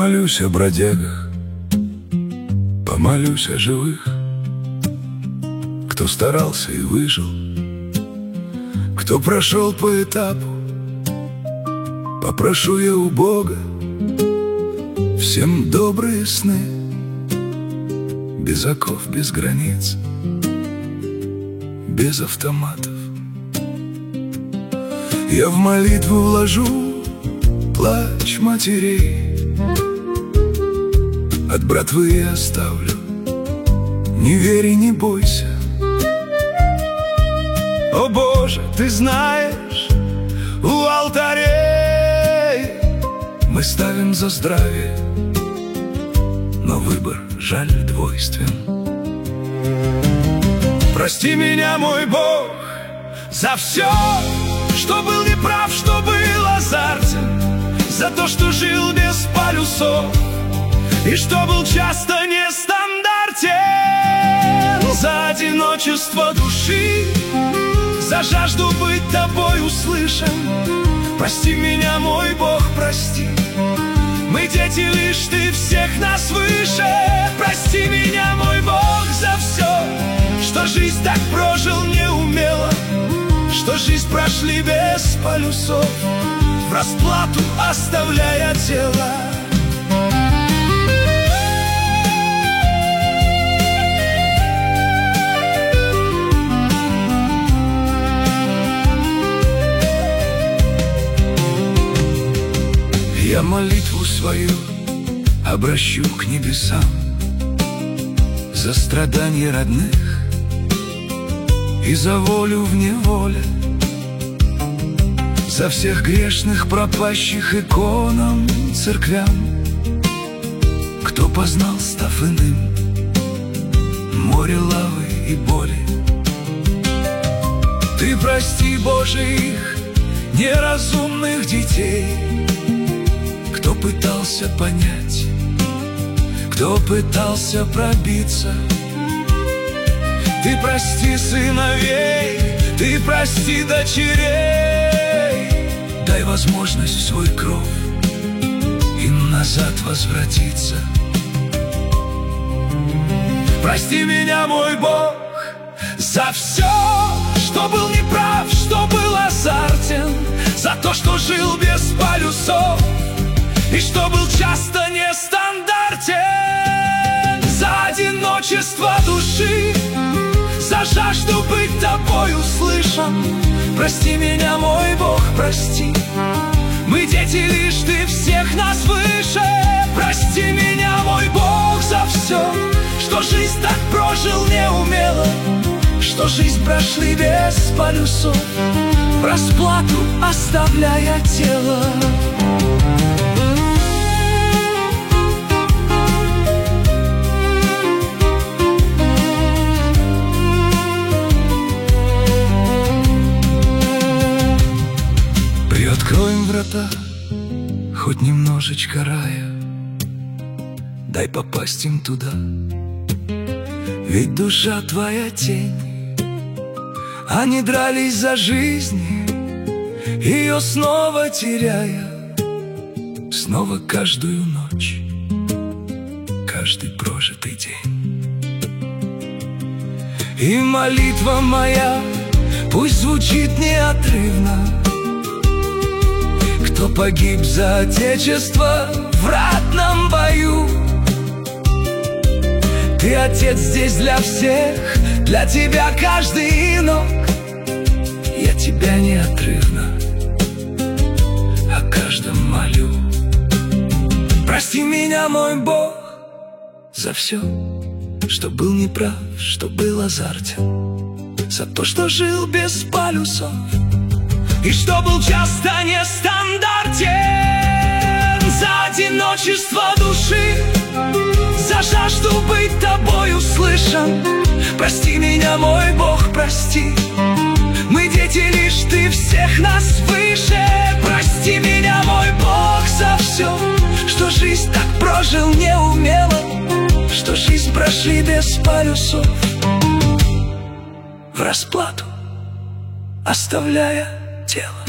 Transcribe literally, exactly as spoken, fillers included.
Помолюсь о бродягах, помолюсь о живых, кто старался и выжил, кто прошел по этапу. Попрошу я у Бога всем добрые сны, без оков, без границ, без автоматов. Я в молитву вложу плач матерей, от братвы я оставлю, не верь и не бойся. О Боже, Ты знаешь, у алтарей мы ставим за здравие, но выбор, жаль, двойствен. Прости меня, мой Бог, за все, что был неправ, что был азартен, за то, что жил без полюсов и что был часто нестандартен, за одиночество души, за жажду быть тобой услышан. Прости меня, мой Бог, прости, мы дети лишь, Ты всех нас выше. Прости меня, мой Бог, за все, что жизнь так прожил неумело, что жизнь прошли без полюсов, в расплату оставляя тело. Я молитву свою обращу к небесам за страдания родных и за волю в неволе, за всех грешных, пропащих иконам, церквям, кто познал, став иным, море лавы и боли. Ты прости, Боже, их неразумных детей, кто пытался понять, кто пытался пробиться. Ты прости сыновей, Ты прости дочерей, дай возможность в свой кров им назад возвратиться. Прости меня, мой Бог, за все, что был неправ, что был азартен, за то, что жил без полюсов и что был часто нестандартен, за одиночество души, за жажду быть тобой услышан. Прости меня, мой Бог, прости, мы дети лишь, Ты всех нас выше. Прости меня, мой Бог, за все, что жизнь так прожил неумело, что жизнь прошли без полюсов, в расплату оставляя тело. Приоткроем врата, хоть немножечко рая, дай попасть им туда, ведь душа Твоя тень. Они дрались за жизнь, ее снова теряя, снова каждую ночь, каждый прожитый день. И молитва моя пусть звучит неотрывно, кто погиб за Отечество в ратном бою. Ты, Отец, здесь для всех, для Тебя каждый инок. Я Тебя неотрывно о каждом молю. Прости меня, мой Бог, за все, что был неправ, что был азартен, за то, что жил без полюсов и что был часто нестандартен, за одиночество души, за жажду быть тобой услышан. Прости меня, мой Бог, прости, мы дети лишь, Ты всех нас выше. Прости меня, мой Бог, за все, что жизнь так прожил неумело, что жизнь прошли без полюсов, в расплату оставляя тело.